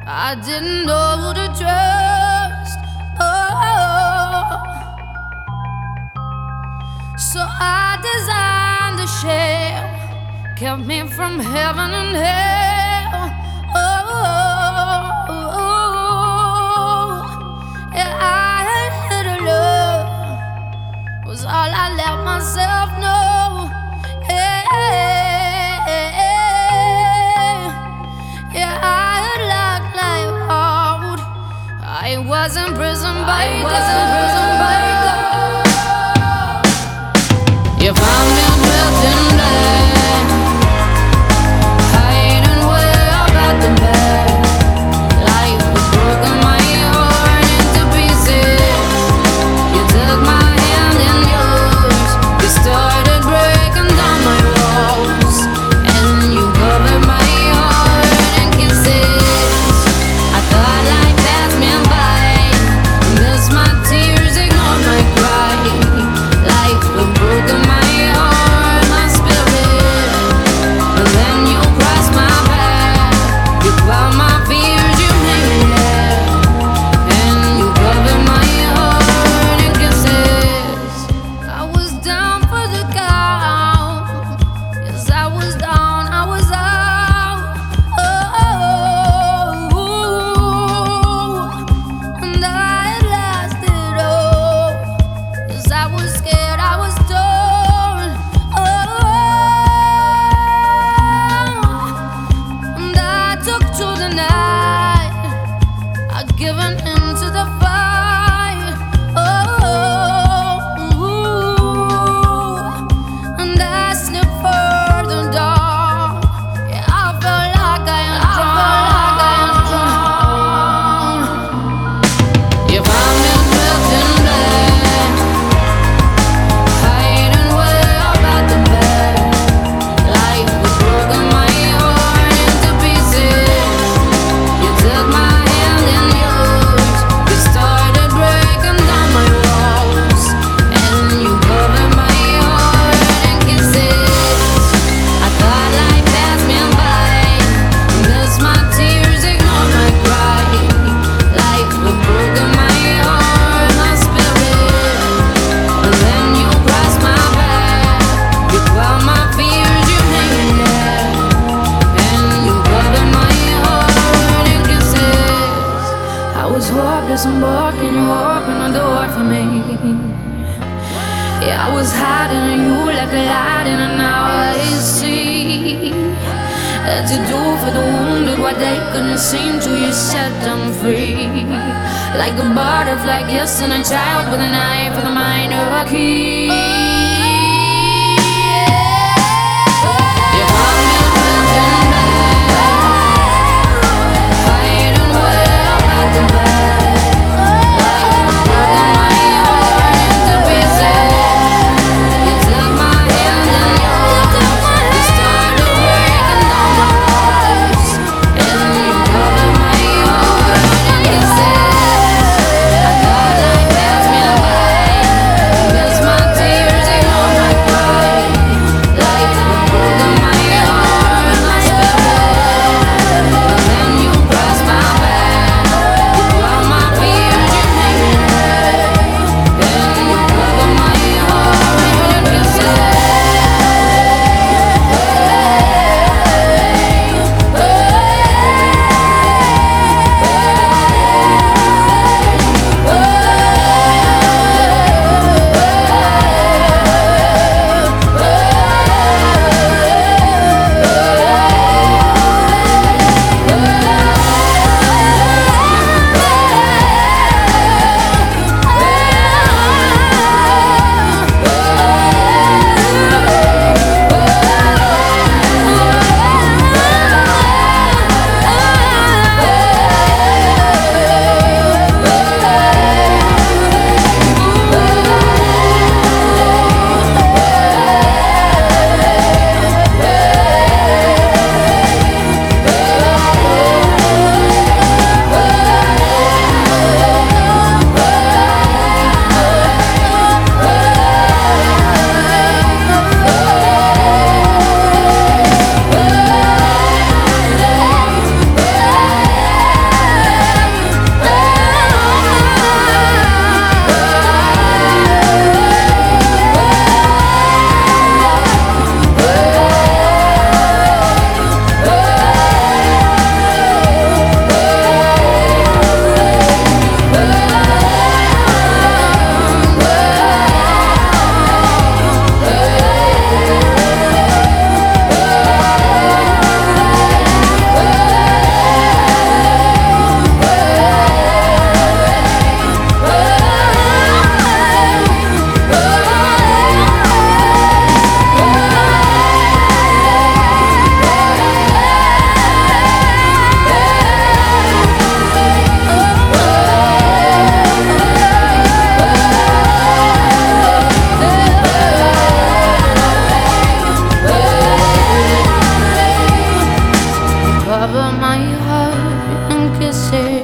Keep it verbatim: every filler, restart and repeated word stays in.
I didn't know who to trust. Oh, so I designed a shell, kept me from heaven and hell. Oh, yeah, I had a love was all I let myself know. Yeah, yeah, I had locked life out. I was in prison by I was in prison by God. You found me dressed in black, hiding way up at the back. Life was broken, my heart into pieces. You took my hand in yours. You started breaking down my walls, and you covered my heart in kisses. I thought life passed me by, missed my tears, ignored my cry. Life was broken, my heart, my spirit. But then you crossed my path. You plowed my fears, you made me laugh, and you covered my heart in kisses. I was down for the count. Yes, I was down, I was out. Oh, and I had lost it all. Yes, I was scared, I was torn. Oh, and I took to the night. I'd given in to the fire. Oh, and I slipped further down. Yeah, I felt like I am drowned. You found me dressed in black, hiding way up at the back. Life was broken, my heart into pieces. You took my hand in yours. You started breaking down my walls, and you covered my heart in kisses. I thought life passed me by, missed my tears, ignored my cry. Life was broken, my heart, my spirit. But then you crossed my path. You quelled my fears, you made me laugh, and you covered my heart in kisses. I was hopeless and barking, you opened the door for me. Yeah, I was hiding in you like a light, and now I see that you do for the wounded what they couldn't seem to. You set them free, like a butterfly kissing a child with a knife for the minor key. You found me dressed in black, hiding way up at the back. Life was broken, my heart into pieces. You took my hand in yours. You started breaking down my walls, and you covered my heart in kisses. I thought life passed me by, missed my tears, cover my heart in kisses.